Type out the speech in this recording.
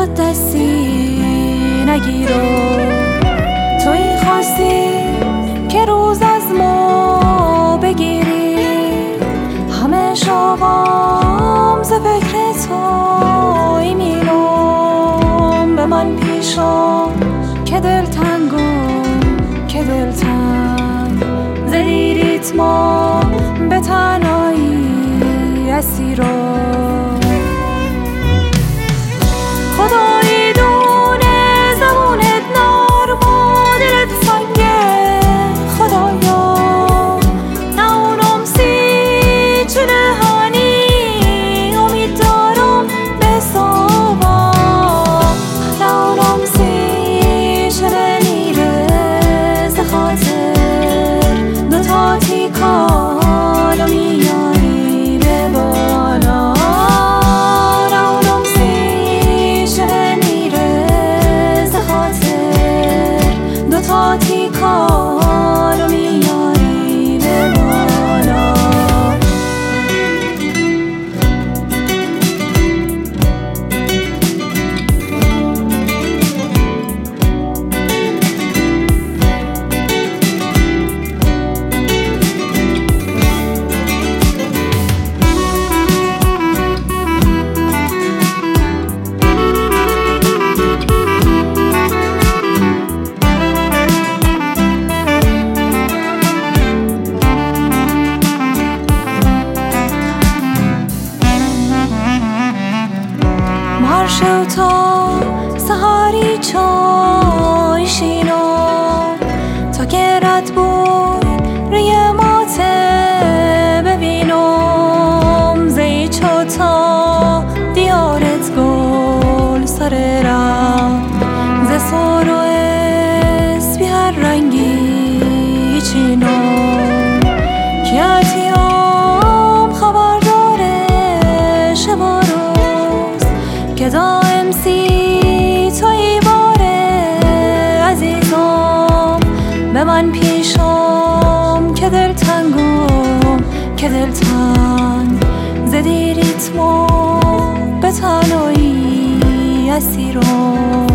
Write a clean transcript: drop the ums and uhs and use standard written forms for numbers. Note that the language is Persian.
ازت دستی نگیرم. تویی خواستی که روز از ما بگیری، همه شبام ز فکر توی میرم. به من پیشم که دلتنگم، که دلتنگ زدی ریتمم، به تنهایی اسیرم. خدایی دونه زبونت نرم و دلت سنگه، خدایا ناونم سی چونه هانی، امید دارم به صبح ناونم سی چونه میره ز خاطر دوتا تیکانو میاری به بالا. ناونم سی چونه میره ز خاطر دوتا تیکانو میاری به بالا. هر تا سهاری چای شینم، تا که رد بود روی ماته ببینم. زی چوتا دیارت گل سر رم، ز سر و اسبی هر رنگی چینم. کیاتیم خبر داره شب و روز، که دائم سی توی باره عزیزم. به من پیشم که دلتنگم، که دلتنگ زدی ریتمم، به تنهایی اسیرم.